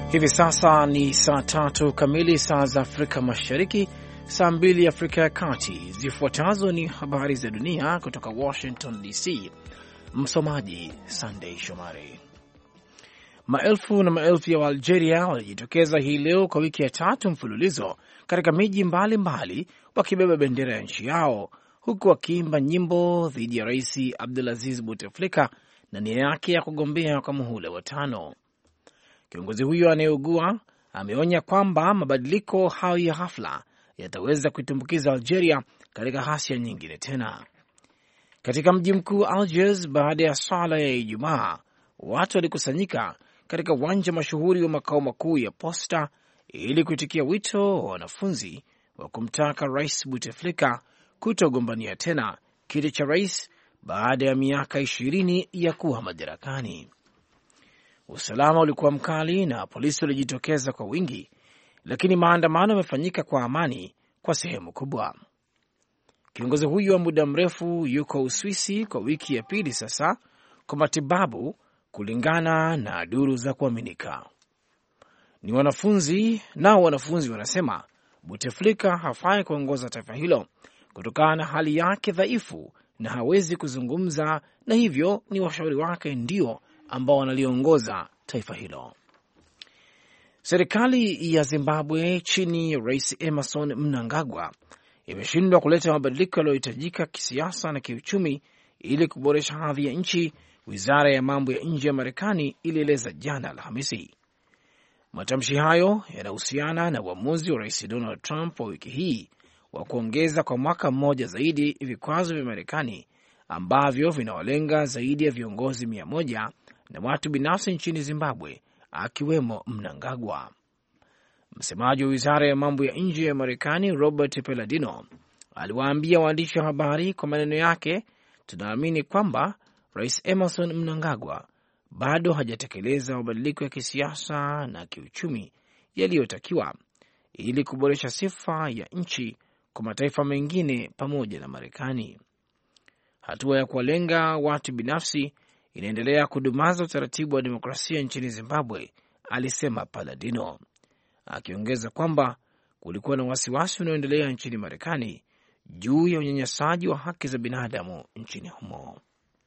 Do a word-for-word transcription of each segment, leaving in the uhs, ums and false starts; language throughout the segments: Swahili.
Hivi sasa ni saa tatu kamili saa za Afrika Mashariki, saa mbili Afrika ya Kati. Zifuatazo ni habari za dunia kutoka Washington D C. Msomaji Sunday Shomari. Maelfu na maelfu ya Waalgeria walijitokeza hii leo kwa wiki ya tatu mfululizo katika miji mbalimbali wakibeba bendera ya nchi yao, huku wakiimba nyimbo dhidi ya Rais Abdulaziz Bouteflika na nia yake ya kugombea kwa muhula wa tano. Kiongozi huyo anayeugua ameonya kwamba mabadiliko hayo ya ghafla yataweza kuitumbukiza Algeria katika ghasia nyingine tena. Katika mji mkuu Algiers, baada ya swala ya Ijumaa, watu walikusanyika katika uwanja mashuhuri wa makao makuu ya posta ili kuitikia wito wa wanafunzi wa kumtaka Rais Bouteflika kutogombania tena kiti cha rais baada ya miaka ishirini ya kuwa madarakani. Usalama ulikuwa mkali na polisi walijitokeza kwa wingi, lakini maandamano yamefanyika kwa amani kwa sehemu kubwa. Kiongozi huyu wa muda mrefu yuko Uswisi kwa wiki ya pili sasa kwa matibabu, kulingana na duru za kuaminika. Ni wanafunzi nao wanafunzi wanasema Bouteflika hafai kuongoza taifa hilo kutokana na hali yake dhaifu na hawezi kuzungumza, na hivyo ni washauri wake ndio ambao wanaliongoza taifa hilo. Serikali ya Zimbabwe chini ya Rais Emmerson Mnangagwa imeshindwa kuleta mabadiliko yaliyohitajika kisiasa na kiuchumi ili kuboresha hadhi ya nchi, wizara ya mambo ya nje ya Marekani ilieleza jana Alhamisi. Matamshi hayo yanahusiana na uamuzi wa Rais Donald Trump wa wiki hii wa kuongeza kwa mwaka mmoja zaidi vikwazo vya Marekani ambavyo vinawalenga zaidi ya viongozi mia moja na watu binafsi nchini Zimbabwe, akiwemo Mnangagwa. Msemaji wa wizara ya mambo ya nje ya Marekani Robert Palladino aliwaambia waandishi wa habari kwa maneno yake, tunaamini kwamba Rais Emmerson Mnangagwa bado hajatekeleza mabadiliko ya kisiasa na kiuchumi yaliyotakiwa ili kuboresha sifa ya nchi kwa mataifa mengine pamoja na Marekani. Hatua ya kuwalenga watu binafsi inaendelea kudumaza utaratibu wa demokrasia nchini Zimbabwe, alisema Palladino, akiongeza kwamba kulikuwa na wasiwasi unaoendelea nchini Marekani juu ya unyanyasaji wa haki za binadamu nchini humo.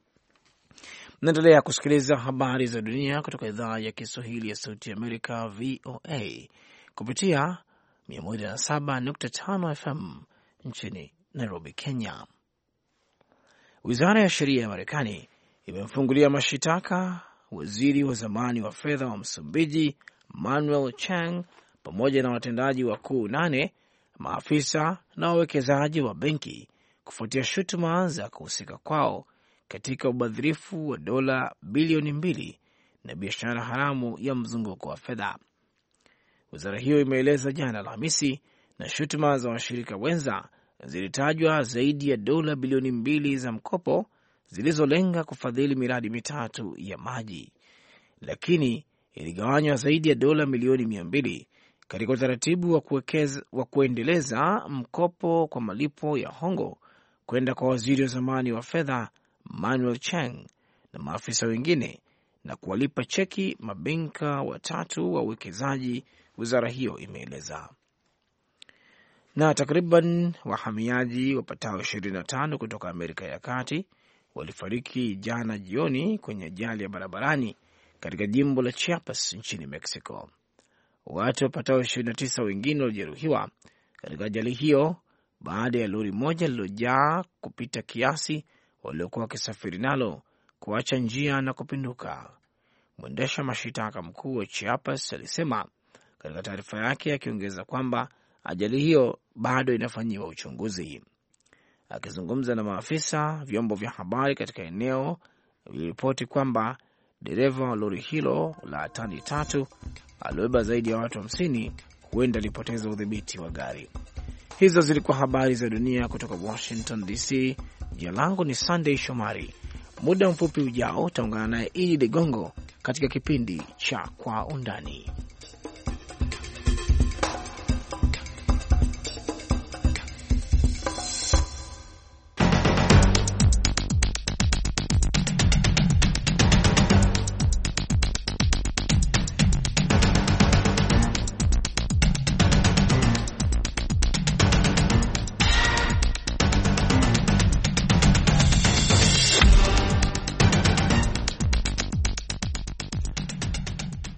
Naendelea kusikiliza habari za dunia kutoka idhaa ya Kiswahili ya Sauti ya Amerika, V O A, kupitia mia moja na saba nukta tano F M nchini Nairobi, Kenya. Wizara ya sheria ya Marekani imemfungulia mashitaka waziri wa zamani wa fedha wa Msumbiji Manuel Chang pamoja na watendaji wakuu nane, maafisa na wawekezaji wa benki kufuatia shutuma za kuhusika kwao katika ubadhirifu wa dola bilioni mbili na biashara haramu ya mzunguko wa fedha. Wizara hiyo imeeleza jana Alhamisi, na shutuma za washirika wenza zilitajwa zaidi ya dola bilioni mbili za mkopo zilizolenga kufadhili miradi mitatu ya maji, lakini iligawanywa zaidi ya dola milioni mia mbili katika utaratibu wa, wa kuendeleza mkopo kwa malipo ya hongo kwenda kwa waziri wa zamani wa fedha Manuel Chang na maafisa wengine na kuwalipa cheki mabenka watatu wa uwekezaji, wizara hiyo imeeleza. Na takriban wahamiaji wapatao ishirini na tano kutoka Amerika ya Kati walifariki jana jioni kwenye ajali ya barabarani katika jimbo la Chiapas nchini Mexico. Watu wapatao ishirini na tisa wengine walijeruhiwa katika ajali hiyo baada ya lori moja lililojaa kupita kiasi waliokuwa wakisafiri nalo kuacha njia na kupinduka. Mwendesha mashitaka mkuu wa Chiapas alisema katika taarifa yake, akiongeza kwamba ajali hiyo bado inafanyiwa uchunguzi. Akizungumza na maafisa, vyombo vya habari katika eneo viliripoti kwamba dereva wa lori hilo la tani tatu alibeba zaidi ya watu hamsini huenda alipoteza udhibiti wa gari. Hizo zilikuwa habari za dunia kutoka Washington D C. Jina langu ni Sunday Shomari. Muda mfupi ujao utaungana naye Idi Ligongo katika kipindi cha Kwa Undani.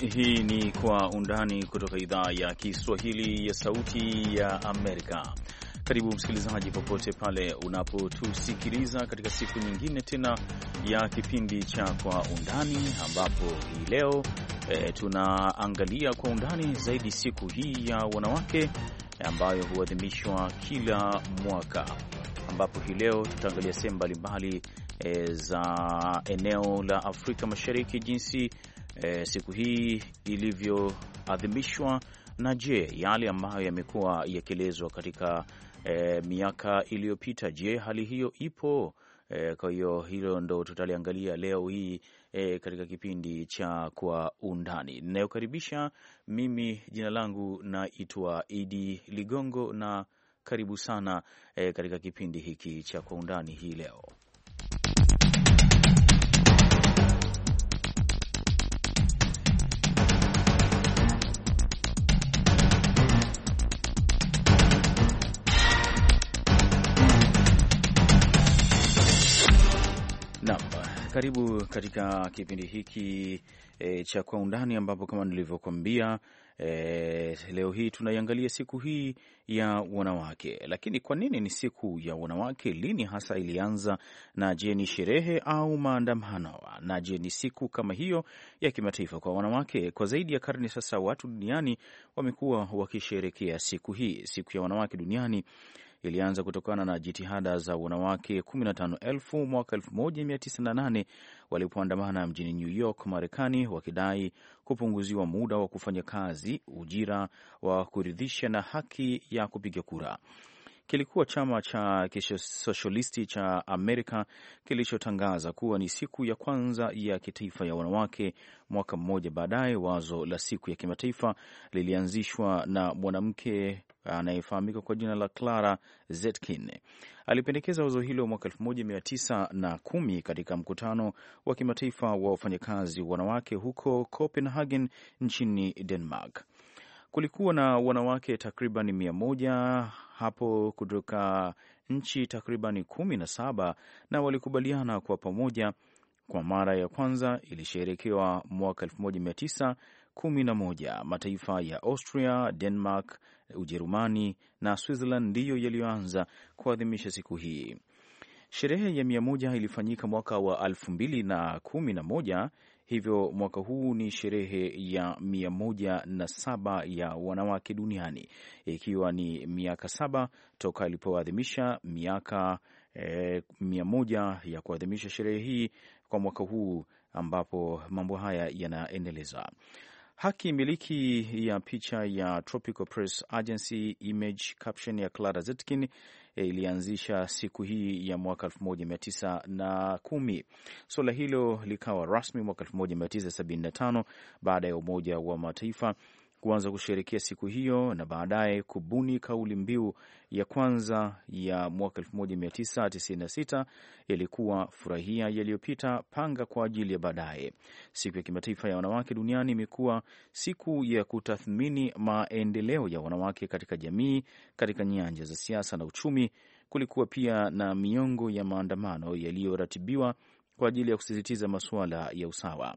Hii ni Kwa Undani kutoka idhaa ya Kiswahili ya Sauti ya Amerika. Karibu msikilizaji, popote pale unapotusikiliza katika siku nyingine tena ya kipindi cha Kwa Undani, ambapo hii leo e, tunaangalia kwa undani zaidi siku hii ya wanawake ambayo huadhimishwa kila mwaka, ambapo hii leo tutaangalia sehemu mbalimbali e, za eneo la Afrika Mashariki, jinsi E, siku hii ilivyoadhimishwa, na je, yale ambayo yamekuwa yakielezwa katika e, miaka iliyopita, je, hali hiyo ipo? E, kwa hiyo hilo ndo tutaliangalia leo hii e, katika kipindi cha Kwa Undani. Ninayokaribisha mimi, jina langu naitwa Idi Ligongo, na karibu sana e, katika kipindi hiki cha Kwa Undani hii leo. Naam, karibu katika kipindi hiki e, cha Kwa Undani, ambapo kama nilivyokuambia e, leo hii tunaiangalia siku hii ya wanawake. Lakini kwa nini ni siku ya wanawake? Lini hasa ilianza? Na je, ni sherehe au maandamano? Na je, ni siku kama hiyo ya kimataifa kwa wanawake? Kwa zaidi ya karne sasa, watu duniani wamekuwa wakisherehekea siku hii. Siku ya wanawake duniani ilianza kutokana na jitihada za wanawake kumi na tano elfu mwaka elfu moja mia tisa na nane walipoandamana mjini New York, Marekani, wakidai kupunguziwa muda wa kufanya kazi, ujira wa kuridhisha na haki ya kupiga kura. Kilikuwa chama cha kisosialisti cha Amerika kilichotangaza kuwa ni siku ya kwanza ya kitaifa ya wanawake. Mwaka mmoja baadaye, wazo la siku ya kimataifa lilianzishwa na mwanamke anayefahamika kwa jina la Clara Zetkin. Alipendekeza wazo hilo mwaka elfu moja mia tisa na kumi katika mkutano wa kimataifa wa wafanyakazi wanawake huko Copenhagen nchini Denmark. Kulikuwa na wanawake takriban mia moja hapo kutoka nchi takriban kumi na saba, na walikubaliana kwa pamoja. Kwa mara ya kwanza ilisherekewa mwaka elfu moja mia tisa kumi na moja. Mataifa ya Austria, Denmark, Ujerumani na Switzerland ndiyo yaliyoanza kuadhimisha siku hii. Sherehe ya mia moja ilifanyika mwaka wa elfu mbili na kumi na moja, hivyo mwaka huu ni sherehe ya mia moja na saba ya wanawake duniani, ikiwa ni miaka saba toka ilipoadhimisha miaka e, mia moja ya kuadhimisha sherehe hii kwa mwaka huu, ambapo mambo haya yanaendeleza. Haki miliki ya picha ya Tropical Press Agency image caption ya Clara Zetkin ilianzisha siku hii ya mwaka elfu moja mia tisa na kumi. Suala hilo likawa rasmi mwaka elfu moja mia tisa sabini na tano baada ya Umoja wa Mataifa kuanza kusherehekea siku hiyo, na baadaye kubuni kauli mbiu ya kwanza ya mwaka elfu moja mia tisa tisini na sita ilikuwa furahia yaliyopita, panga kwa ajili ya baadaye. Siku ya kimataifa ya wanawake duniani imekuwa siku ya kutathmini maendeleo ya wanawake katika jamii, katika nyanja za siasa na uchumi. Kulikuwa pia na miongo ya maandamano yaliyoratibiwa kwa ajili ya kusisitiza masuala ya usawa.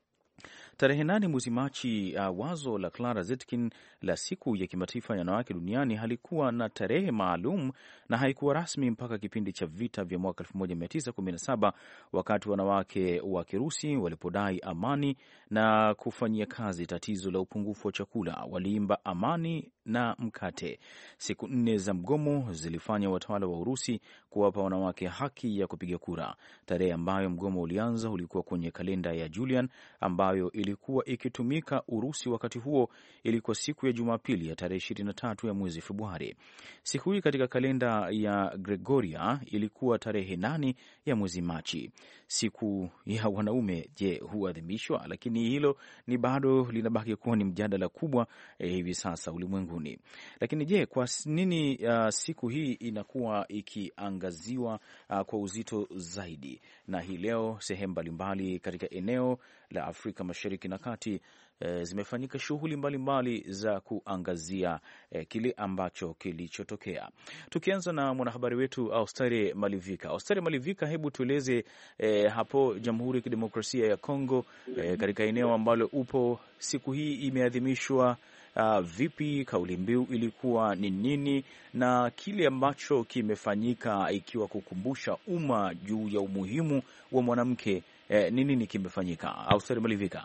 Tarehe nane mwezi Machi, uh, wazo la Clara Zetkin la siku ya kimataifa ya wanawake duniani halikuwa na tarehe maalum na haikuwa rasmi mpaka kipindi cha vita vya mwaka elfu moja mia tisa kumi na saba, wakati wanawake wa Kirusi walipodai amani na kufanyia kazi tatizo la upungufu wa chakula. Waliimba amani na mkate. Siku nne za mgomo zilifanya watawala wa Urusi kuwapa wanawake haki ya kupiga kura. Tarehe ambayo mgomo ulianza ulikuwa kwenye kalenda ya Julian ambayo ilikuwa ikitumika Urusi wakati huo. Ilikuwa siku ya Jumapili ya tarehe ishirini na tatu ya mwezi Februari. Siku hii katika kalenda ya Gregoria ilikuwa tarehe nane ya mwezi Machi. Siku ya wanaume, je, huadhimishwa? Lakini hilo ni bado linabaki kuwa ni mjadala kubwa eh, hivi sasa ulimwenguni. utamaduni. Lakini je, kwa nini uh, siku hii inakuwa ikiangaziwa uh, kwa uzito zaidi? Na hii leo sehemu mbalimbali katika eneo la Afrika Mashariki na Kati E, zimefanyika shughuli mbalimbali za kuangazia e, kile ambacho kilichotokea. Tukianza na mwanahabari wetu Austari Malivika. Austari Malivika, hebu tueleze e, hapo Jamhuri ya Kidemokrasia ya Kongo, e, katika eneo ambalo upo, siku hii imeadhimishwa uh, vipi? Kauli mbiu ilikuwa ni nini, na kile ambacho kimefanyika, ikiwa kukumbusha umma juu ya umuhimu wa mwanamke, e, ni nini kimefanyika? Austari Malivika.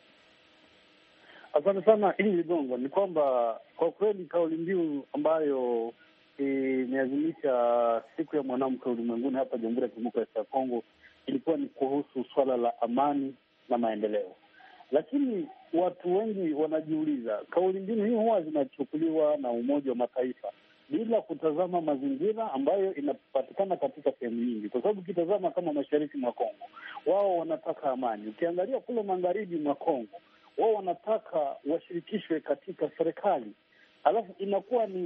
Asante sana. Hili Ligongo, ni kwamba kwa kweli kauli mbiu ambayo imeadhimisha siku ya mwanamke ulimwenguni hapa Jamhuri ya Kidemokrasia ya Kongo ilikuwa ni kuhusu swala la amani na maendeleo. Lakini watu wengi wanajiuliza, kauli mbiu hii huwa zinachukuliwa na Umoja wa Mataifa bila kutazama mazingira ambayo inapatikana katika sehemu nyingi, kwa sababu ukitazama kama mashariki mwa Kongo, wao wanataka amani. Ukiangalia kule magharibi mwa Kongo, wao wanataka washirikishwe katika serikali, alafu inakuwa ni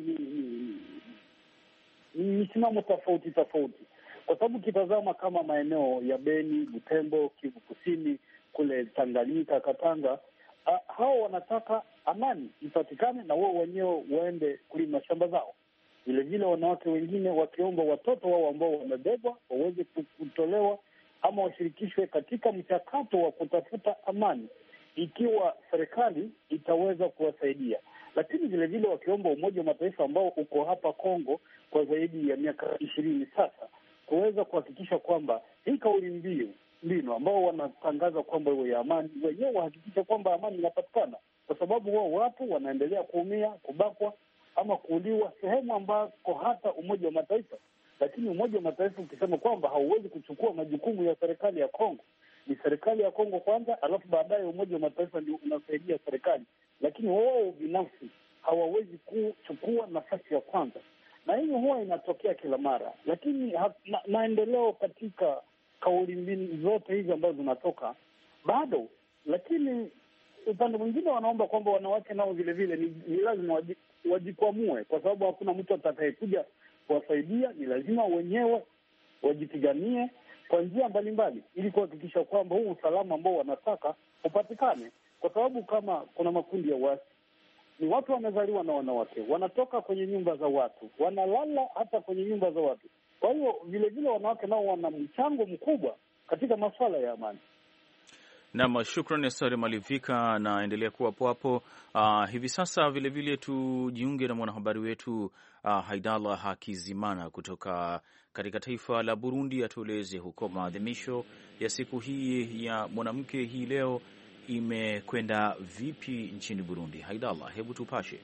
ni misimamo tofauti tofauti, kwa sababu ukitazama kama maeneo ya Beni, Butembo, Kivu Kusini, kule Tanganyika, Katanga, uh, hao wanataka amani ipatikane na wao wenyewe waende kulima shamba zao. Vile vile wanawake wengine wakiomba watoto wao ambao wamebebwa waweze kutolewa ama washirikishwe katika mchakato wa kutafuta amani, ikiwa serikali itaweza kuwasaidia. Lakini vile vile wakiomba Umoja wa Mataifa ambao uko hapa Kongo kwa zaidi ya miaka ishirini sasa kuweza kuhakikisha kwamba hii kauli mbiu mbinu ambao wanatangaza kwamba iwe ya amani, wenyewe wahakikisha kwamba amani inapatikana, kwa sababu wao watu wanaendelea kuumia, kubakwa ama kuuliwa sehemu ambako hata Umoja wa Mataifa. Lakini Umoja wa Mataifa ukisema kwamba hauwezi kuchukua majukumu ya serikali ya Kongo, ni serikali ya Kongo kwanza, alafu baadaye Umoja wa Mataifa ndio unasaidia serikali, lakini wao binafsi hawawezi kuchukua nafasi ya kwanza, na hiyo huwa inatokea kila mara. Lakini ha, ma, maendeleo katika kauli mbiu zote hizi ambazo zinatoka bado, lakini upande mwingine wanaomba kwamba wanawake nao vile vile ni, ni lazima wajikwamue, kwa sababu hakuna mtu atakayekuja kuwasaidia. Ni lazima wenyewe wajipiganie kwa njia mbalimbali ili kuhakikisha kwamba huu usalama ambao wanataka upatikane, kwa sababu kama kuna makundi ya watu, ni watu wamezaliwa na wanawake, wanatoka kwenye nyumba za watu, wanalala hata kwenye nyumba za watu. Kwa hiyo vile vile wanawake nao wana mchango mkubwa katika masuala ya amani. Naam, shukrani Sare Malivika, na endelea kuwapo hapo. Uh, hivi sasa vile vile tujiunge na mwanahabari wetu uh, Haidallah Hakizimana kutoka katika taifa la Burundi, atueleze huko maadhimisho ya siku hii ya mwanamke hii leo imekwenda vipi nchini Burundi. Haidallah, hebu tupashe.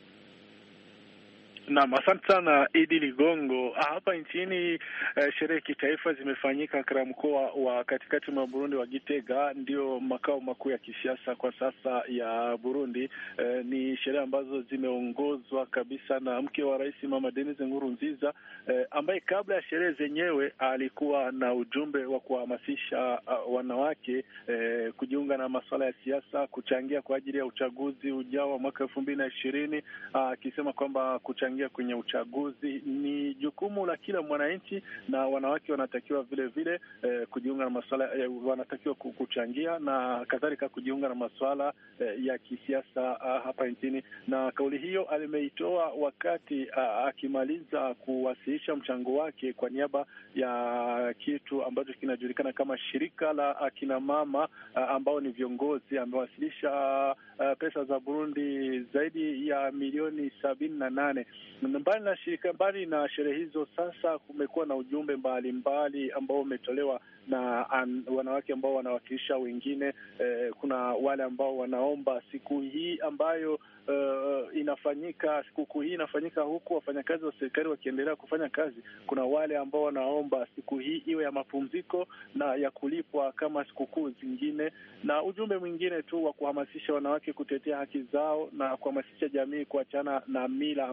Naam, asante sana Idi Ligongo. Hapa nchini eh, sherehe kitaifa zimefanyika katika mkoa wa katikati mwa Burundi wa Gitega, ndio makao makuu ya kisiasa kwa sasa ya Burundi. Eh, ni sherehe ambazo zimeongozwa kabisa na mke wa rais Mama Denise Nkurunziza, eh, ambaye kabla ya sherehe zenyewe alikuwa na ujumbe wa kuhamasisha uh, wanawake eh, kujiunga na masuala ya siasa, kuchangia kwa ajili ya uchaguzi ujao wa mwaka elfu mbili na ishirini, akisema uh, kwamba kuchangia kwenye uchaguzi ni jukumu la kila mwananchi, na wanawake wanatakiwa vile vile eh, kujiunga na masuala eh, wanatakiwa kuchangia na kadhalika kujiunga na masuala eh, ya kisiasa uh, hapa nchini. Na kauli hiyo alimeitoa wakati uh, akimaliza kuwasilisha mchango wake kwa niaba ya kitu ambacho kinajulikana kama shirika la akina mama uh, ambao ni viongozi. Amewasilisha uh, pesa za Burundi zaidi ya milioni sabini na nane. Mbali na shirika mbali na sherehe hizo, sasa kumekuwa na ujumbe mbalimbali ambao umetolewa na an, wanawake ambao wanawakilisha wengine. Eh, kuna wale ambao wanaomba siku hii ambayo Uh, inafanyika siku hii inafanyika huku wafanyakazi wa serikali wakiendelea kufanya kazi. Kuna wale ambao wanaomba siku hii iwe ya mapumziko na ya kulipwa kama sikukuu zingine, na ujumbe mwingine tu wa kuhamasisha wanawake kutetea haki zao na kuhamasisha jamii kuachana na mila ambazo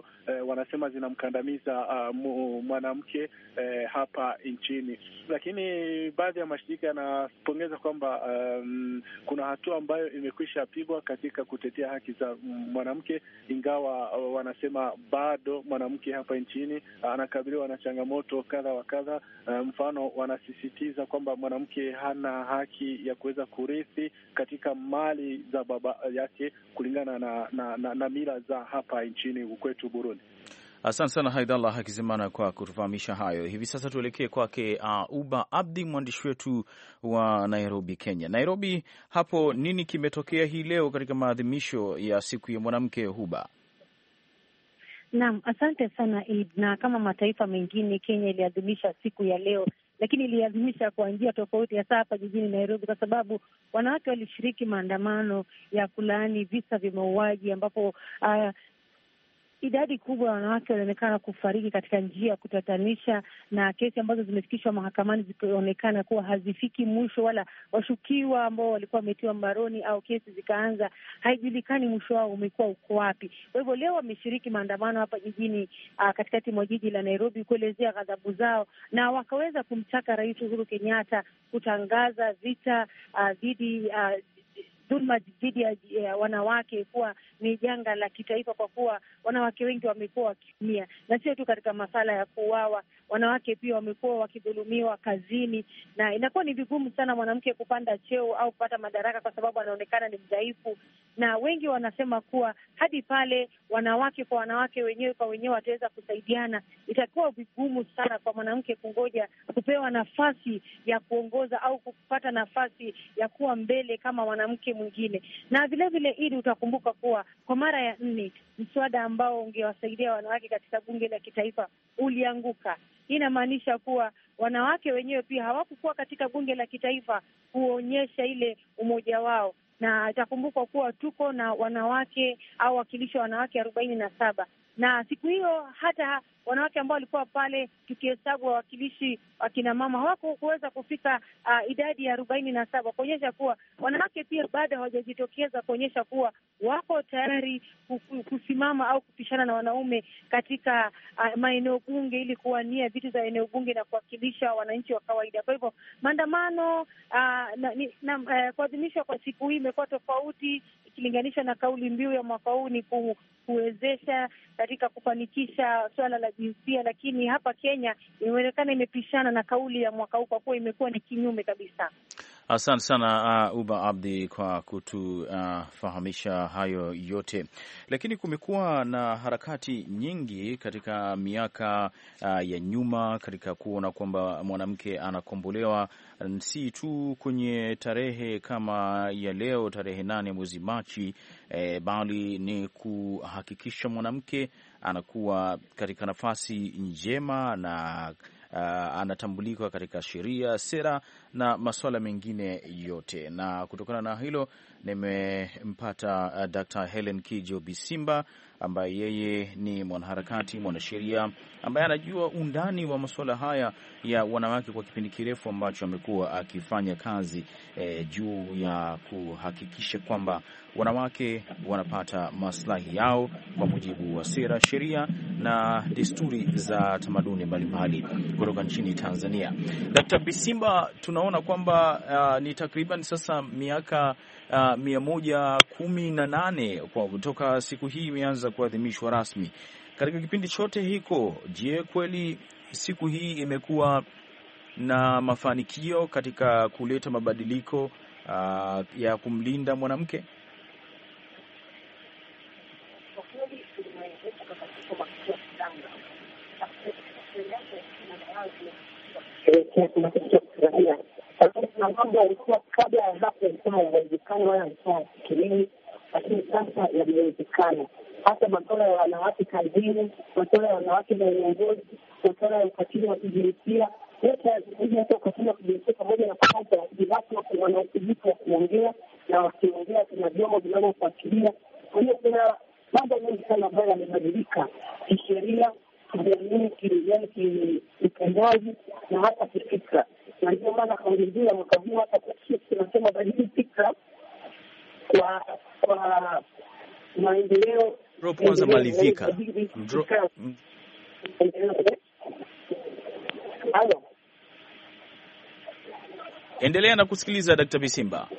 eh, wanasema zinamkandamiza uh, mwanamke eh, hapa nchini. Lakini baadhi ya mashirika yanapongeza kwamba um, kuna hatua ambayo imekwisha pigwa katika kutetea haki za mwanamke, ingawa uh, wanasema bado mwanamke hapa nchini uh, anakabiliwa na changamoto kadha wa kadha. Uh, mfano, wanasisitiza kwamba mwanamke hana haki ya kuweza kurithi katika mali za baba yake kulingana na, na, na, na mila za hapa nchini kwetu Burundi. Asante sana Haidallah Hakizimana kwa kutufahamisha hayo. Hivi sasa tuelekee kwake uh, Uba Abdi, mwandishi wetu wa Nairobi, Kenya. Nairobi, hapo nini kimetokea hii leo katika maadhimisho ya siku ya mwanamke, Huba? Naam, asante sana Eid. Na kama mataifa mengine, Kenya iliadhimisha siku ya leo, lakini iliadhimisha kwa njia tofauti, hasa hapa jijini Nairobi, kwa sababu wanawake walishiriki maandamano ya kulaani visa vya mauaji ambapo uh, idadi kubwa ya wanawake wanaonekana kufariki katika njia ya kutatanisha, na kesi ambazo zimefikishwa mahakamani zikionekana kuwa hazifiki mwisho, wala washukiwa ambao walikuwa wametiwa mbaroni au kesi zikaanza, haijulikani mwisho wao umekuwa uko wapi. Kwa hivyo leo wameshiriki maandamano hapa jijini uh, katikati mwa jiji la Nairobi kuelezea ghadhabu zao, na wakaweza kumtaka Rais Uhuru Kenyatta kutangaza vita dhidi uh, uh, dhulma dhidi ya wanawake kuwa ni janga la kitaifa, kwa kuwa wanawake wengi wamekuwa wakiumia, na sio tu katika masala ya kuuawa. Wanawake pia wamekuwa wakidhulumiwa kazini, na inakuwa ni vigumu sana mwanamke kupanda cheo au kupata madaraka kwa sababu anaonekana ni mdhaifu. Na wengi wanasema kuwa hadi pale wanawake kwa wanawake wenyewe kwa wenyewe wataweza kusaidiana, itakuwa vigumu sana kwa mwanamke kungoja kupewa nafasi ya kuongoza au kupata nafasi ya kuwa mbele kama mwanamke mwingine. Na vile vile ili utakumbuka kuwa kwa mara ya nne mswada ambao ungewasaidia wanawake katika bunge la kitaifa ulianguka. Hii inamaanisha kuwa wanawake wenyewe pia hawakukuwa katika bunge la kitaifa kuonyesha ile umoja wao, na itakumbukwa kuwa tuko na wanawake au wakilishi wanawake arobaini na saba, na siku hiyo hata wanawake ambao walikuwa pale, tukihesabu wawakilishi wakina mama, hawakuweza kufika uh, idadi ya arobaini na saba, kuonyesha kuwa wanawake pia bado hawajajitokeza kuonyesha kuwa wako tayari kusimama au kupishana na wanaume katika uh, maeneo bunge ili kuwania vitu za eneo bunge na kuwakilisha wananchi wa kawaida. Kwa hivyo maandamano uh, na, na, uh, kuadhimishwa kwa siku hii imekuwa tofauti ikilinganishwa na kauli mbiu ya mwaka huu ni ku, kuwezesha katika kufanikisha swala la jinsia, lakini hapa Kenya imeonekana imepishana na kauli ya mwaka huu kwa kuwa imekuwa ni kinyume kabisa. Asante sana uh, Uba Abdi kwa kutufahamisha uh, hayo yote. Lakini kumekuwa na harakati nyingi katika miaka uh, ya nyuma katika kuona kwamba mwanamke anakombolewa, si tu kwenye tarehe kama ya leo tarehe nane mwezi Machi, eh, bali ni kuhakikisha mwanamke anakuwa katika nafasi njema na Uh, anatambulika katika sheria, sera na masuala mengine yote. Na kutokana na hilo nimempata uh, Doctor Helen Kijo Bisimba ambaye yeye ni mwanaharakati, mwanasheria ambaye anajua undani wa masuala haya ya wanawake kwa kipindi kirefu ambacho amekuwa akifanya kazi eh, juu ya kuhakikisha kwamba wanawake wanapata maslahi yao kwa mujibu wa sera, sheria na desturi za tamaduni mbalimbali kutoka nchini Tanzania. Daktari Bisimba, tunaona kwamba uh, ni takriban sasa miaka uh, mia moja kumi na nane kwa kutoka siku hii imeanza kuadhimishwa rasmi. Katika kipindi chote hiko, je, kweli siku hii imekuwa na mafanikio katika kuleta mabadiliko uh, ya kumlinda mwanamke? Na mambo yalikuwa kabla ya hapo yalikuwa hayawezekani wala yalikuwa hayafikiriwi, lakini sasa yamewezekana. Hata masuala ya wanawake kazini, masuala ya wanawake na uongozi, masuala ya ukatili wa kijinsia, yote hata ukatili wa kijinsia pamoja na kupata watu wanaothibiti wa kuongea, na wakiongea kuna vyombo vinavyofuatilia. Kwa hiyo kuna mambo mengi sana ambayo yamebadilika kisheria, kijamii, kiutendaji na hata kifikra. Na ndio maana kauli mbiu ya mwaka huu hata tunasema badili fikra kwa kwa maendeleo Drop kwanza malizika. Halo. Endelea na kusikiliza Daktari Bisimba.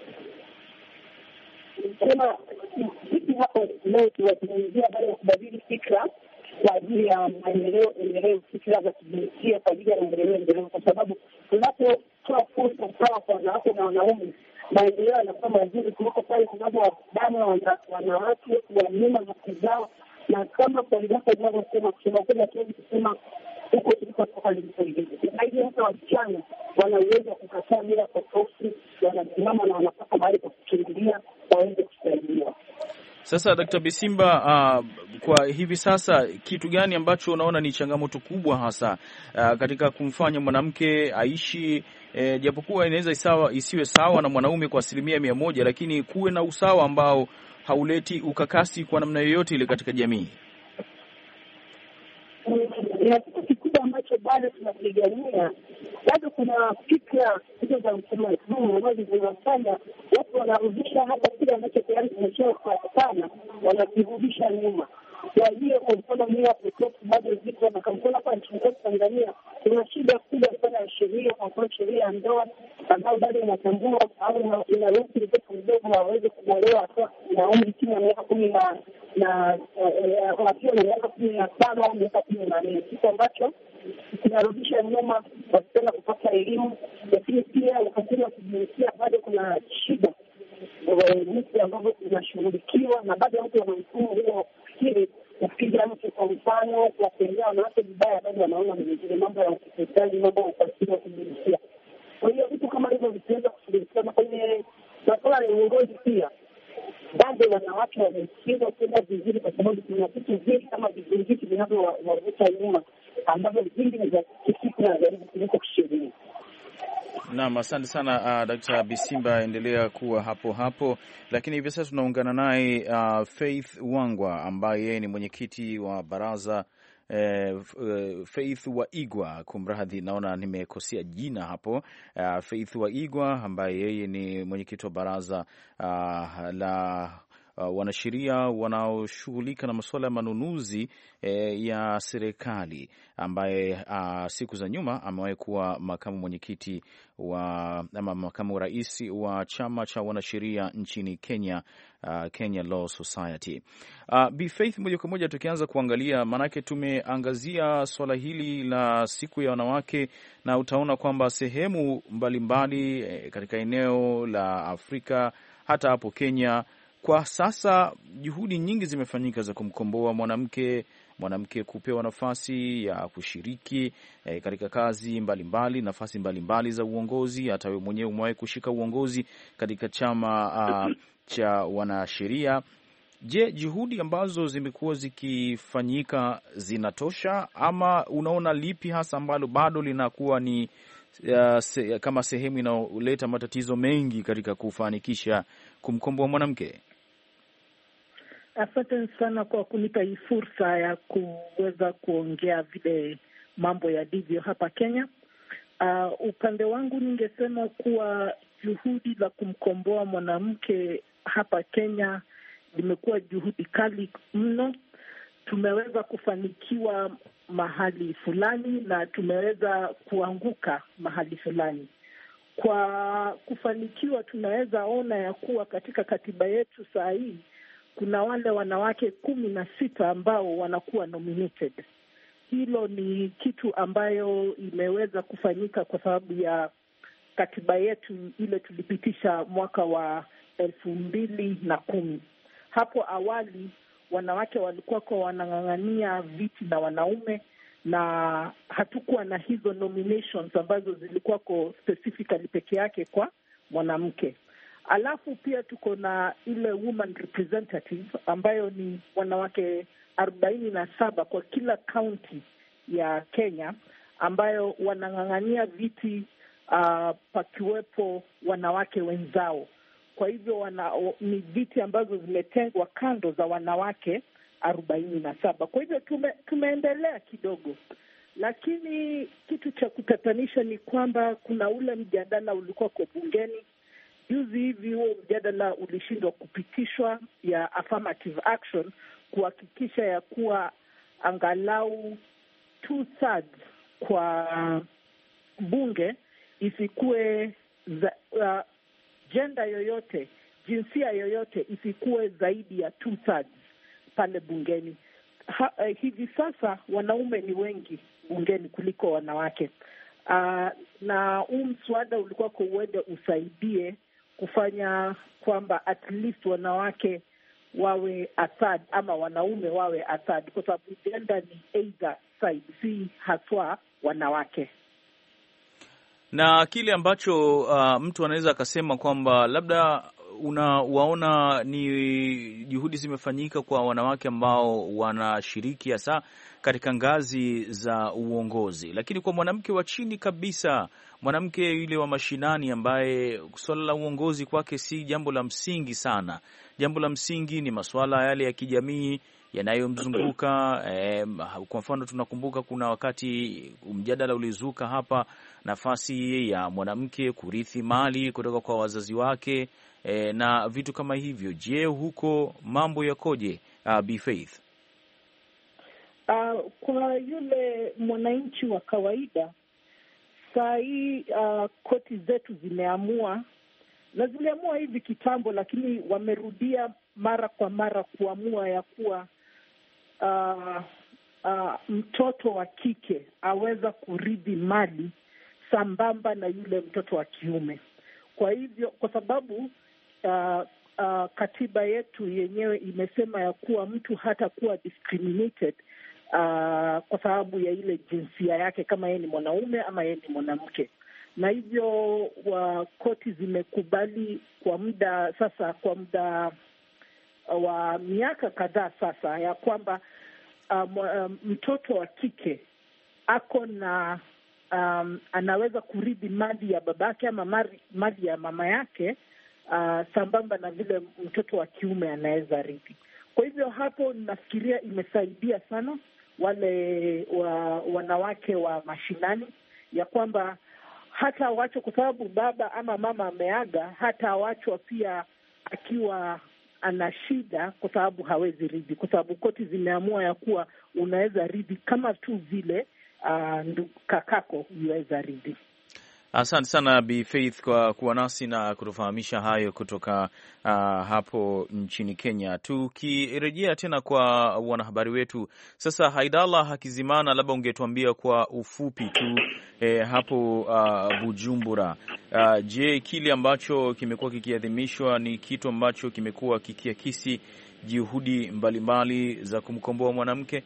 Sema sisi hapo leo tunazungumzia baada ya kubadili fikra kwa ajili ya maendeleo endelevu, fikra za kijinsia kwa ajili ya maendeleo endelevu, kwa sababu tunapotoa fursa sawa kwa wanawake na wanaume, maendeleo yanakuwa mazuri kuliko pale tunapowabana wanawake kuwanyima haki zao. Na kama kwa ilivyo inavyosema, kusema kweli hatuwezi kusema huko tulikotoka ndiko ilivyo. Zaidi hata wasichana wana uwezo wa kukataa mila potofu, wanasimama na wanapata mahali pa kukimbilia waweze kusaidiwa. Sasa Daktari Bisimba, uh, kwa hivi sasa kitu gani ambacho unaona ni changamoto kubwa hasa uh, katika kumfanya mwanamke aishi eh, japokuwa inaweza isawa isiwe sawa na mwanaume kwa asilimia mia moja, lakini kuwe na usawa ambao hauleti ukakasi kwa namna yoyote ile katika jamii? Na kitu kikubwa ambacho bado tunapigania, bado kuna fikra hizo za utamaduni ambazo zinafanya watu wanarudisha hata kile ambacho tayari kimeshapatikana, wanakirudisha nyuma. Kwa hiyo kwa mfano mila potofu bado ziko, na kwa mfano hapa nchini Tanzania kuna shida kubwa sana ya sheria, kwa mfano sheria ya ndoa ambayo bado inatambua au inaruhusu mtoto mdogo waweze kuolewa hata na umri chini ya miaka kumi na na wakiwa na miaka kumi na tano au miaka kumi na nne, kitu ambacho kinarudisha nyuma wasichana kupata elimu. Lakini pia ukatili wa kijinsia bado kuna shida vitu ambavyo vinashughulikiwa, na bado watu wana mfumo huo wa kufikiri kufikiria mtu kwa mfano kuwatendea wanawake vibaya, bado wanaona vile mambo ya ukeketaji, mambo ya ukatili wa kijinsia. Kwa hiyo vitu kama hivyo vitaweza kushughulikiwa kwenye masuala ya uongozi. Pia bado wanawake wamesikizwa kwenda vizuri, kwa sababu kuna vitu vingi kama vizingiti vinavyowavuta nyuma ambavyo vingi ni vya kifikra zaidi kuliko kisheria. Naam, asante sana uh, Daktari Bisimba, endelea kuwa hapo hapo. Lakini hivi sasa tunaungana naye uh, Faith Wangwa ambaye yeye ni mwenyekiti wa baraza uh, Faith Waigwa, kumradhi, naona nimekosea jina hapo. Uh, Faith Waigwa ambaye yeye ni mwenyekiti wa baraza uh, la Uh, wanasheria wanaoshughulika na masuala ya manunuzi eh, ya serikali, ambaye uh, siku za nyuma amewahi kuwa makamu mwenyekiti wa ama makamu rais wa chama cha wanasheria nchini Kenya, uh, Kenya Law Society. Uh, Bi Faith, moja kwa moja tukianza kuangalia, manake tumeangazia swala hili la siku ya wanawake, na utaona kwamba sehemu mbalimbali eh, katika eneo la Afrika hata hapo Kenya kwa sasa juhudi nyingi zimefanyika za kumkomboa mwanamke, mwanamke kupewa nafasi ya kushiriki eh, katika kazi mbalimbali mbali, nafasi mbalimbali mbali za uongozi. Hata wewe mwenyewe umewahi kushika uongozi katika chama uh, cha wanasheria. Je, juhudi ambazo zimekuwa zikifanyika zinatosha, ama unaona lipi hasa ambalo bado linakuwa ni uh, se, kama sehemu inayoleta matatizo mengi katika kufanikisha kumkomboa mwanamke? Asante sana kwa kunipa hii fursa ya kuweza kuongea vile mambo yalivyo hapa Kenya. Uh, upande wangu ningesema kuwa juhudi la kumkomboa mwanamke hapa Kenya limekuwa juhudi kali mno. Tumeweza kufanikiwa mahali fulani na tumeweza kuanguka mahali fulani. Kwa kufanikiwa, tunaweza ona ya kuwa katika katiba yetu saa hii kuna wale wanawake kumi na sita ambao wanakuwa nominated. Hilo ni kitu ambayo imeweza kufanyika kwa sababu ya katiba yetu ile tulipitisha mwaka wa elfu mbili na kumi. Hapo awali wanawake walikuwa kwa wanang'ang'ania viti na wanaume, na hatukuwa na hizo nominations ambazo zilikuwa kwa specifically peke yake kwa mwanamke. Alafu pia tuko na ile woman representative ambayo ni wanawake arobaini na saba kwa kila county ya Kenya, ambayo wanang'ang'ania viti uh, pakiwepo wanawake wenzao. Kwa hivyo wana, ni viti ambazo zimetengwa kando za wanawake arobaini na saba. Kwa hivyo tume, tumeendelea kidogo, lakini kitu cha kutatanisha ni kwamba kuna ule mjadala ulikuwa kwa bungeni juzi hivi. Huo mjadala ulishindwa kupitishwa ya affirmative action kuhakikisha ya kuwa angalau two thirds kwa bunge isikuwe za, uh, gender yoyote, jinsia yoyote isikuwe zaidi ya two thirds pale bungeni. Ha, uh, hivi sasa wanaume ni wengi bungeni kuliko wanawake. Uh, na huu mswada ulikuwa kwa uende usaidie kufanya kwamba at least wanawake wawe a third ama wanaume wawe a third, kwa sababu gender ni either side, si haswa wanawake. Na kile ambacho uh, mtu anaweza akasema kwamba labda unawaona ni juhudi zimefanyika kwa wanawake ambao wanashiriki hasa katika ngazi za uongozi, lakini kwa mwanamke wa chini kabisa, mwanamke yule wa mashinani ambaye swala la uongozi kwake si jambo la msingi sana. Jambo la msingi ni masuala yale ya kijamii yanayomzunguka. Eh, kwa mfano tunakumbuka kuna wakati mjadala ulizuka hapa, nafasi ya mwanamke kurithi mali kutoka kwa wazazi wake, eh, na vitu kama hivyo. Je, huko mambo yakoje, uh, Bi Faith? Uh, kwa yule mwananchi wa kawaida, saa hii uh, koti zetu zimeamua, na ziliamua hivi kitambo, lakini wamerudia mara kwa mara kuamua ya kuwa uh, uh, mtoto wa kike aweza kurithi mali sambamba na yule mtoto wa kiume. Kwa hivyo, kwa sababu uh, uh, katiba yetu yenyewe imesema ya kuwa mtu hata kuwa discriminated uh, kwa sababu ya ile jinsia yake, kama yeye ni mwanaume ama yeye ni mwanamke. Na hivyo wa koti zimekubali kwa muda sasa, kwa muda wa miaka kadhaa sasa, ya kwamba um, mtoto wa kike ako na um, anaweza kurithi mali ya babake ama mali, mali ya mama yake uh, sambamba na vile mtoto wa kiume anaweza rithi. Kwa hivyo hapo nafikiria imesaidia sana wale wa, wanawake wa mashinani, ya kwamba hata wachwa, kwa sababu baba ama mama ameaga, hata wachwa pia akiwa ana shida, kwa sababu hawezi rithi, kwa sababu koti zimeamua ya kuwa unaweza rithi kama tu vile uh, kakako yuweza rithi. Asante sana Bi Faith kwa kuwa nasi na kutufahamisha hayo kutoka uh, hapo nchini Kenya. Tukirejea tena kwa wanahabari wetu sasa, Haidallah Hakizimana, labda ungetuambia kwa ufupi tu eh, hapo uh, Bujumbura, uh, je, kile ambacho kimekuwa kikiadhimishwa ni kitu ambacho kimekuwa kikiakisi juhudi mbalimbali za kumkomboa mwanamke?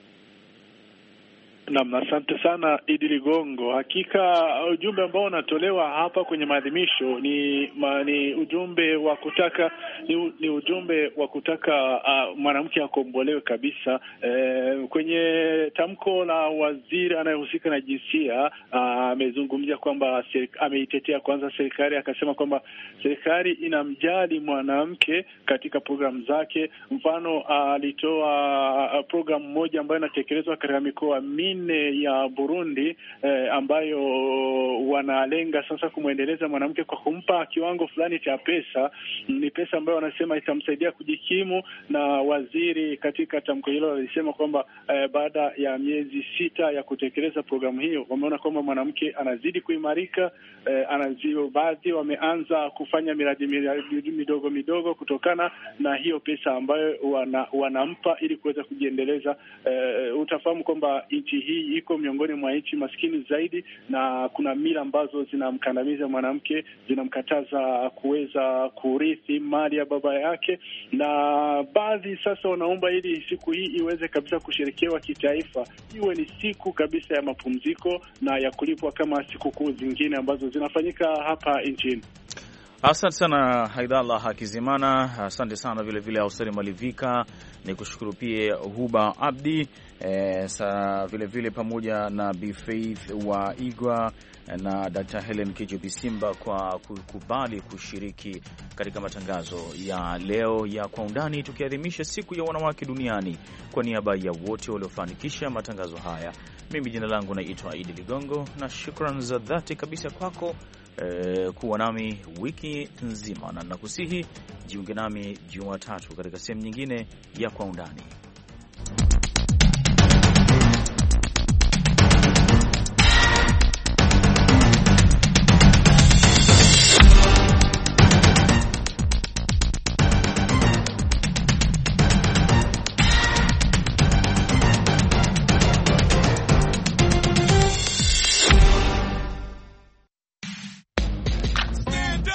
Naam, asante sana Idi Ligongo. Hakika ujumbe ambao unatolewa hapa kwenye maadhimisho ni ma, ni ujumbe wa kutaka ni, ni ujumbe wa kutaka uh, mwanamke akombolewe kabisa. E, kwenye tamko la waziri anayehusika na jinsia amezungumzia uh, kwamba ameitetea kwanza serikali, akasema kwamba serikali inamjali mwanamke katika programu zake. Mfano alitoa uh, programu moja ambayo inatekelezwa katika mikoa ya Burundi eh, ambayo wanalenga sasa kumwendeleza mwanamke kwa kumpa kiwango fulani cha pesa. Ni pesa ambayo wanasema itamsaidia kujikimu, na waziri katika tamko hilo alisema kwamba eh, baada ya miezi sita ya kutekeleza programu hiyo wameona kwamba mwanamke anazidi kuimarika. Eh, anazio baadhi wameanza kufanya miradi midogo midogo kutokana na hiyo pesa ambayo wana, wanampa ili kuweza kujiendeleza. Eh, utafahamu kwamba nchi hii iko miongoni mwa nchi maskini zaidi, na kuna mila ambazo zinamkandamiza mwanamke, zinamkataza kuweza kurithi mali ya baba yake, na baadhi sasa wanaomba ili siku hii iweze kabisa kusherekewa kitaifa, iwe ni siku kabisa ya mapumziko na ya kulipwa kama sikukuu zingine ambazo zinafanyika hapa nchini. Asante sana Haidallah Hakizimana, asante sana vile vile Auseri Malivika, ni kushukuru pia Huba Abdi e, sa vile vile pamoja na Bi Faith wa Igwa na Doctor Helen Kijo Bisimba kwa kukubali kushiriki katika matangazo ya leo ya Kwa Undani, tukiadhimisha siku ya wanawake duniani. Kwa niaba ya wote waliofanikisha matangazo haya, mimi jina langu naitwa Idi Ligongo, na shukrani za dhati kabisa kwako E, kuwa nami wiki nzima, na nakusihi jiunge nami Jumatatu katika sehemu nyingine ya Kwa Undani.